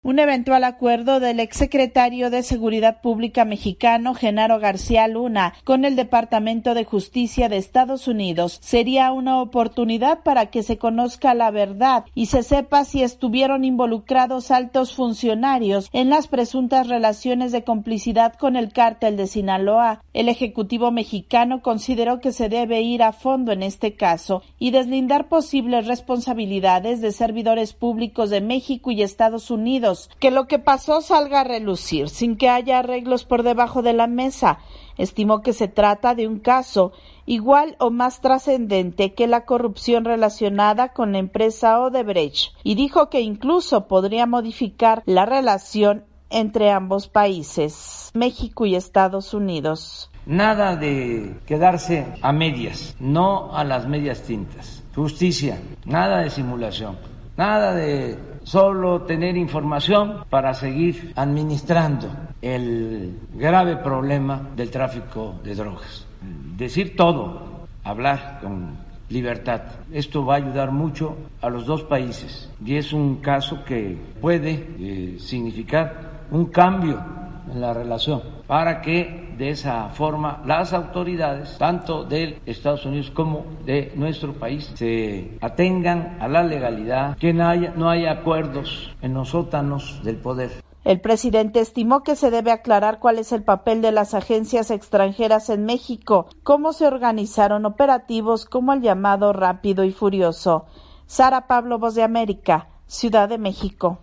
Un eventual acuerdo del exsecretario de Seguridad Pública mexicano, Genaro García Luna, con el Departamento de Justicia de Estados Unidos sería una oportunidad para que se conozca la verdad y se sepa si estuvieron involucrados altos funcionarios en las presuntas relaciones de complicidad con el cártel de Sinaloa. El Ejecutivo mexicano consideró que se debe ir a fondo en este caso y deslindar posibles responsabilidades de servidores públicos de México y Estados Unidos. Que lo que pasó salga a relucir sin que haya arreglos por debajo de la mesa. Estimó que se trata de un caso igual o más trascendente que la corrupción relacionada con la empresa Odebrecht y dijo que incluso podría modificar la relación entre ambos países, México y Estados Unidos. Nada de quedarse a medias, no a las medias tintas. Justicia, nada de simulación, nada de solo tener información para seguir administrando el grave problema del tráfico de drogas. Decir todo, hablar con libertad. Esto va a ayudar mucho a los dos países y es un caso que puede significar un cambio en la relación para que de esa forma las autoridades, tanto de Estados Unidos como de nuestro país, se atengan a la legalidad, que no haya acuerdos en los sótanos del poder. El presidente estimó que se debe aclarar cuál es el papel de las agencias extranjeras en México, cómo se organizaron operativos como el llamado Rápido y Furioso. Sara Pablo, Voz de América, Ciudad de México.